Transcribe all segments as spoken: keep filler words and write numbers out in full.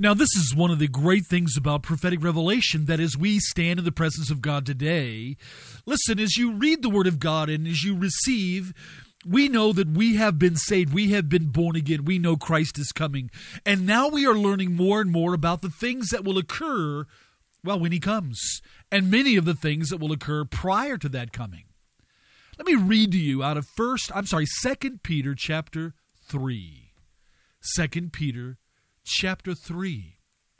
Now, this is one of the great things about prophetic revelation, that as we stand in the presence of God today, listen, as you read the Word of God and as you receive, we know that we have been saved. We have been born again. We know Christ is coming. And now we are learning more and more about the things that will occur, well, when he comes, and many of the things that will occur prior to that coming. Let me read to you out of first, I'm sorry, Second Peter chapter three. Second Peter chapter three.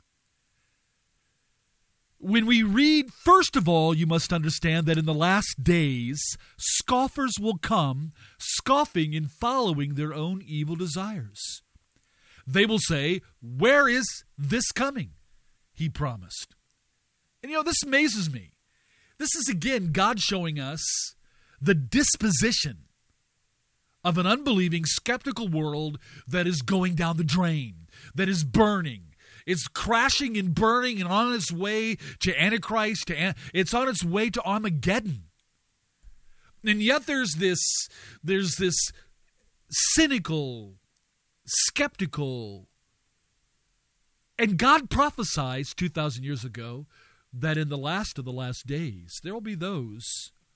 When we read, first of all, you must understand that in the last days, scoffers will come, scoffing and following their own evil desires. They will say, where is this coming? He promised. And you know, this amazes me. This is again God showing us the disposition of an unbelieving, skeptical world that is going down the drain, that is burning. It's crashing and burning and on its way to Antichrist. To An- it's on its way to Armageddon. And yet there's this, there's this cynical, skeptical, and God prophesies two thousand years ago that in the last of the last days, there will be those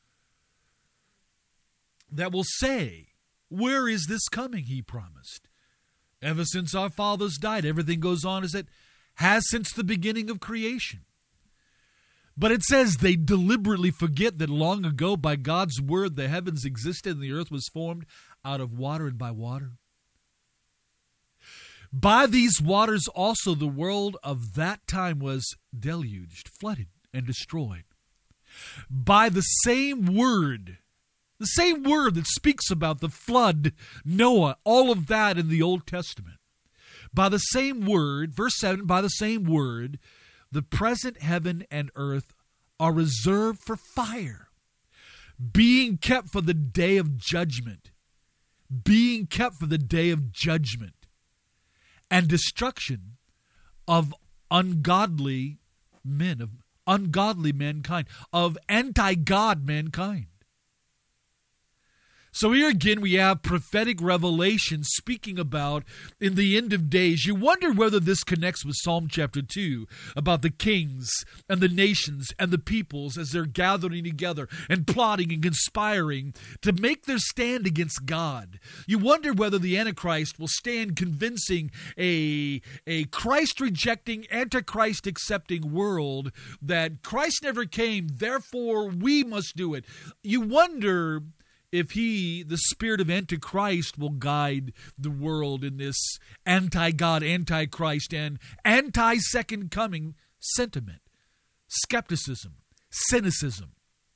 that will say, where is this coming, he promised? Ever since our fathers died, everything goes on as it has since the beginning of creation. But it says they deliberately forget that long ago, by God's word, the heavens existed and the earth was formed out of water and by water. By these waters also the world of that time was deluged, flooded, and destroyed. By the same word, the same word that speaks about the flood, Noah, all of that in the Old Testament. By the same word, verse seven, by the same word, the present heaven and earth are reserved for fire, being kept for the day of judgment, being kept for the day of judgment and destruction of ungodly men, of ungodly mankind, of anti-God mankind. So here again we have prophetic revelation speaking about in the end of days. You wonder whether this connects with Psalm chapter two about the kings and the nations and the peoples as they're gathering together and plotting and conspiring to make their stand against God. You wonder whether the Antichrist will stand convincing a, a Christ-rejecting, Antichrist-accepting world that Christ never came, therefore we must do it. You wonder if he, the spirit of Antichrist, will guide the world in this anti-God, anti-Christ, and anti-second coming sentiment, skepticism, cynicism.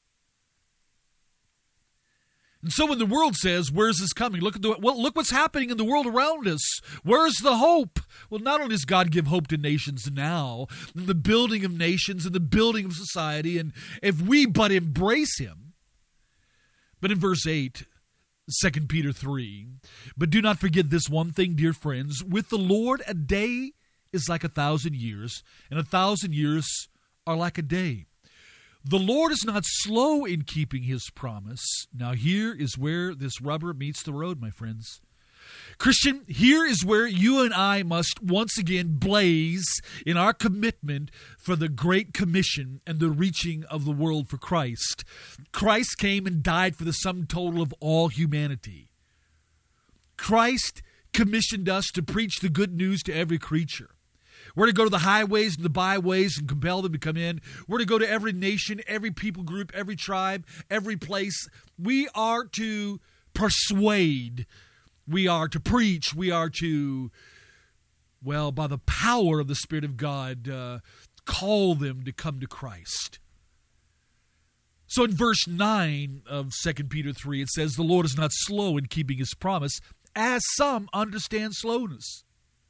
And so when the world says, where's this coming? Look at the well, look what's happening in the world around us. Where's the hope? Well, not only does God give hope to nations now, in the building of nations and the building of society, and if we but embrace him. But in verse eight, Second Peter three, but do not forget this one thing, dear friends. With the Lord, a day is like a thousand years, and a thousand years are like a day. The Lord is not slow in keeping his promise. Now here is where this rubber meets the road, my friends. Christian, here is where you and I must once again blaze in our commitment for the Great Commission and the reaching of the world for Christ. Christ came and died for the sum total of all humanity. Christ commissioned us to preach the good news to every creature. We're to go to the highways and the byways and compel them to come in. We're to go to every nation, every people group, every tribe, every place. We are to persuade. We are to preach. We are to, well, by the power of the Spirit of God, uh, call them to come to Christ. So in verse nine of Second Peter three, it says, the Lord is not slow in keeping his promise, as some understand slowness.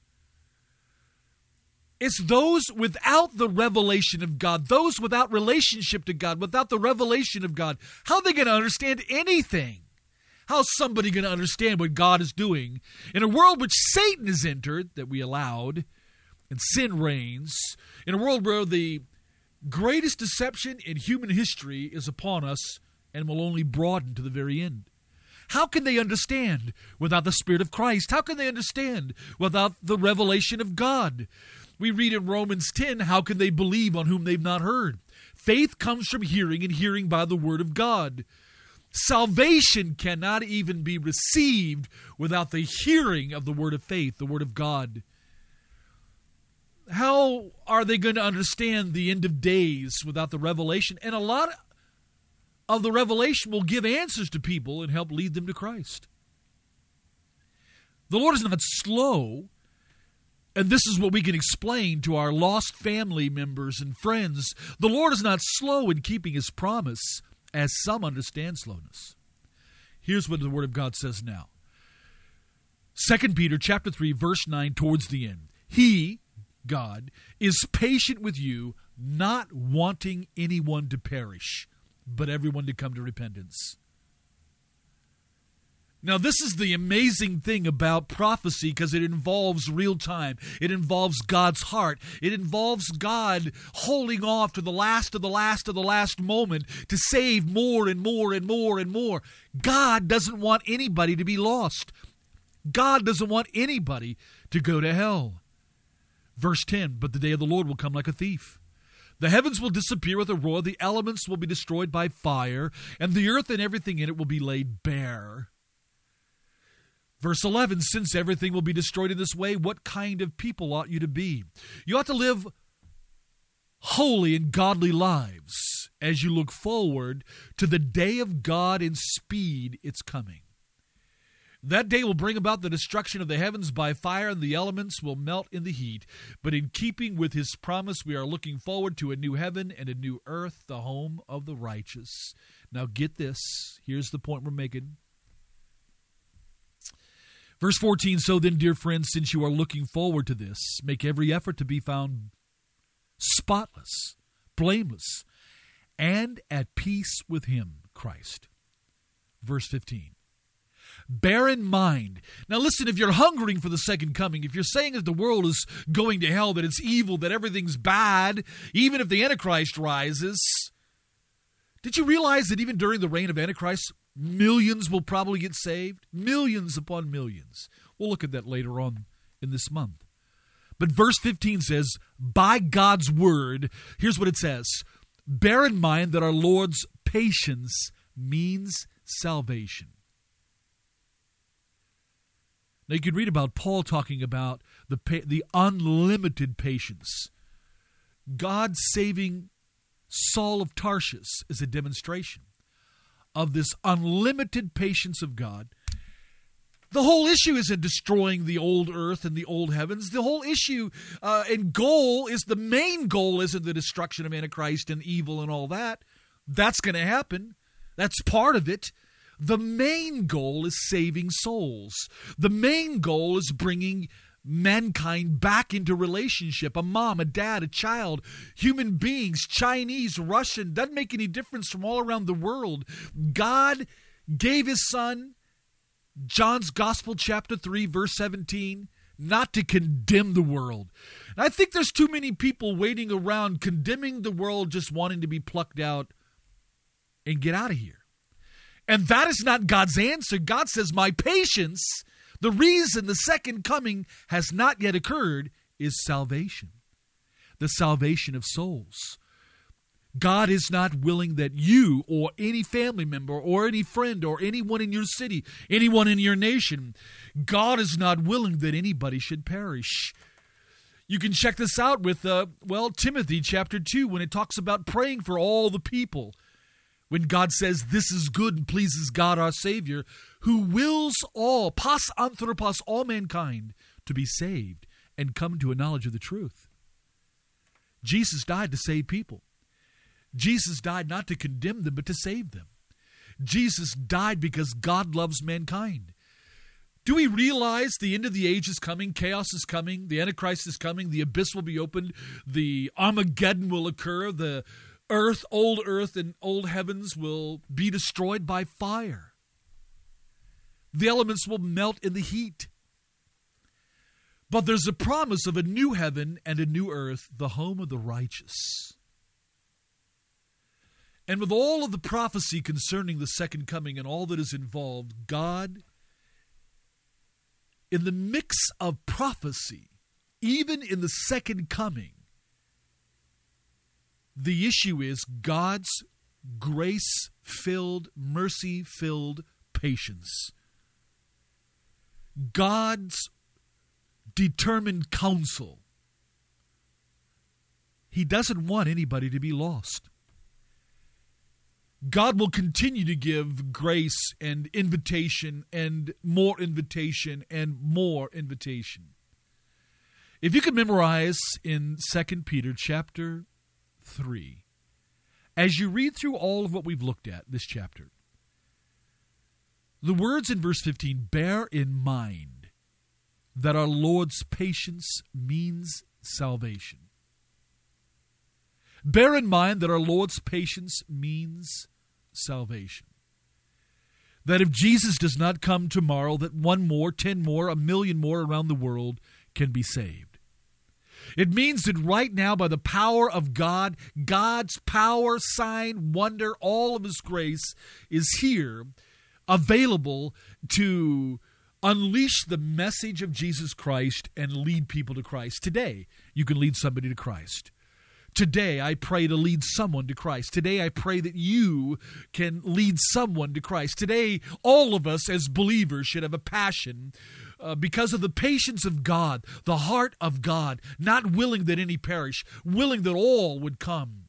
It's those without the revelation of God, those without relationship to God, without the revelation of God. How are they going to understand anything? How's somebody going to understand what God is doing in a world which Satan has entered, that we allowed, and sin reigns, in a world where the greatest deception in human history is upon us and will only broaden to the very end? How can they understand without the Spirit of Christ? How can they understand without the revelation of God? We read in Romans ten, how can they believe on whom they've not heard? Faith comes from hearing, and hearing by the word of God. Salvation cannot even be received without the hearing of the word of faith, the word of God. How are they going to understand the end of days without the revelation? And a lot of the revelation will give answers to people and help lead them to Christ. The Lord is not slow, and this is what we can explain to our lost family members and friends. The Lord is not slow in keeping his promise, as some understand slowness. Here's what the Word of God says now. Second Peter chapter three, verse nine, towards the end. He, God, is patient with you, not wanting anyone to perish, but everyone to come to repentance. Now, this is the amazing thing about prophecy, because it involves real time. It involves God's heart. It involves God holding off to the last of the last of the last moment to save more and more and more and more. God doesn't want anybody to be lost. God doesn't want anybody to go to hell. Verse ten, but the day of the Lord will come like a thief. The heavens will disappear with a roar, the elements will be destroyed by fire, and the earth and everything in it will be laid bare. Verse eleven, since everything will be destroyed in this way, what kind of people ought you to be? You ought to live holy and godly lives as you look forward to the day of God and speed its coming. That day will bring about the destruction of the heavens by fire, and the elements will melt in the heat. But in keeping with his promise, we are looking forward to a new heaven and a new earth, the home of the righteous. Now get this. Here's the point we're making. Verse fourteen, so then, dear friends, since you are looking forward to this, make every effort to be found spotless, blameless, and at peace with him, Christ. Verse fifteen. Bear in mind. Now listen, if you're hungering for the second coming, if you're saying that the world is going to hell, that it's evil, that everything's bad, even if the Antichrist rises, did you realize that even during the reign of Antichrist, millions will probably get saved? Millions upon millions. We'll look at that later on in this month. But verse fifteen says, by God's word, here's what it says. Bear in mind that our Lord's patience means salvation. Now, you could read about Paul talking about the the unlimited patience. God saving Saul of Tarshish is a demonstration of this unlimited patience of God. The whole issue isn't destroying the old earth and the old heavens. The whole issue uh, and goal is, the main goal isn't the destruction of Antichrist and evil and all that. That's going to happen. That's part of it. The main goal is saving souls. The main goal is bringing mankind back into relationship. A mom, a dad, a child, human beings, Chinese, Russian, doesn't make any difference, from all around the world. God gave his son, John's Gospel, chapter three, verse seventeen, not to condemn the world. And I think there's too many people waiting around condemning the world, just wanting to be plucked out and get out of here. And that is not God's answer. God says, my patience, the reason the second coming has not yet occurred, is salvation. The salvation of souls. God is not willing that you or any family member or any friend or anyone in your city, anyone in your nation, God is not willing that anybody should perish. You can check this out with, uh, well, Timothy chapter two, when it talks about praying for all the people. When God says this is good and pleases God our Savior, who wills all, pas anthropos, all mankind, to be saved and come to a knowledge of the truth. Jesus died to save people. Jesus died not to condemn them, but to save them. Jesus died because God loves mankind. Do we realize the end of the age is coming? Chaos is coming. The Antichrist is coming. The abyss will be opened. The Armageddon will occur. The earth, old earth and old heavens will be destroyed by fire. The elements will melt in the heat. But there's a promise of a new heaven and a new earth, the home of the righteous. And with all of the prophecy concerning the second coming and all that is involved, God, in the mix of prophecy, even in the second coming, the issue is God's grace-filled, mercy-filled patience. God's determined counsel. He doesn't want anybody to be lost. God will continue to give grace and invitation and more invitation and more invitation. If you could memorize in Second Peter chapter three, as you read through all of what we've looked at this chapter, the words in verse fifteen, bear in mind that our Lord's patience means salvation. Bear in mind that our Lord's patience means salvation. That if Jesus does not come tomorrow, that one more, ten more, a million more around the world can be saved. It means that right now, by the power of God, God's power, sign, wonder, all of His grace is here, available to unleash the message of Jesus Christ and lead people to Christ. Today, you can lead somebody to Christ. Today, I pray to lead someone to Christ. Today, I pray that you can lead someone to Christ. Today, all of us as believers should have a passion uh, because of the patience of God, the heart of God, not willing that any perish, willing that all would come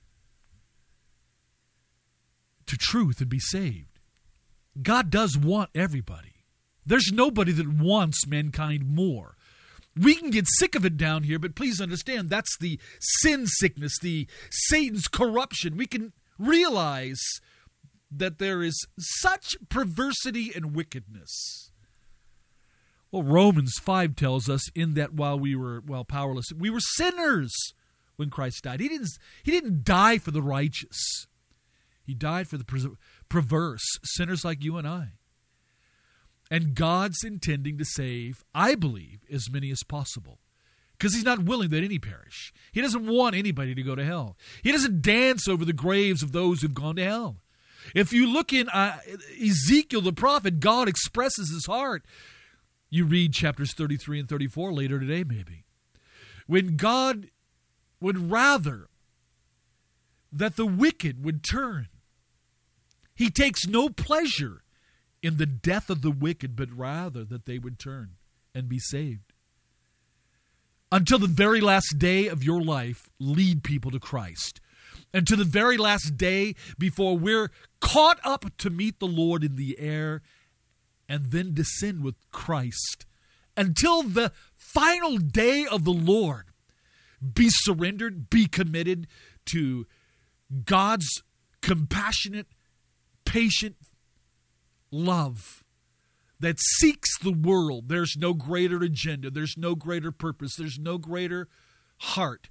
to truth and be saved. God does want everybody. There's nobody that wants mankind more. We can get sick of it down here, but please understand that's the sin sickness, the Satan's corruption. We can realize that there is such perversity and wickedness. Well, Romans five tells us in that while we were well powerless, we were sinners when Christ died. He didn't, he didn't die for the righteous. He died for the perverse, sinners like you and I. And God's intending to save, I believe, as many as possible. Because He's not willing that any perish. He doesn't want anybody to go to hell. He doesn't dance over the graves of those who've gone to hell. If you look in uh, Ezekiel the prophet, God expresses His heart. You read chapters thirty-three and thirty-four later today, maybe. When God would rather that the wicked would turn. He takes no pleasure in the death of the wicked, but rather that they would turn and be saved. Until the very last day of your life, lead people to Christ. And to the very last day before we're caught up to meet the Lord in the air and then descend with Christ. Until the final day of the Lord, be surrendered, be committed to God's compassionate, patient love that seeks the world. There's no greater agenda. There's no greater purpose. There's no greater heart.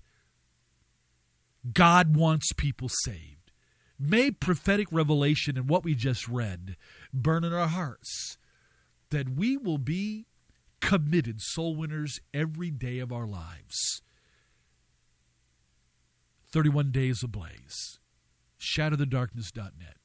God wants people saved. May prophetic revelation and what we just read burn in our hearts, that we will be committed soul winners every day of our lives. thirty-one Days Ablaze. shadow the darkness dot net.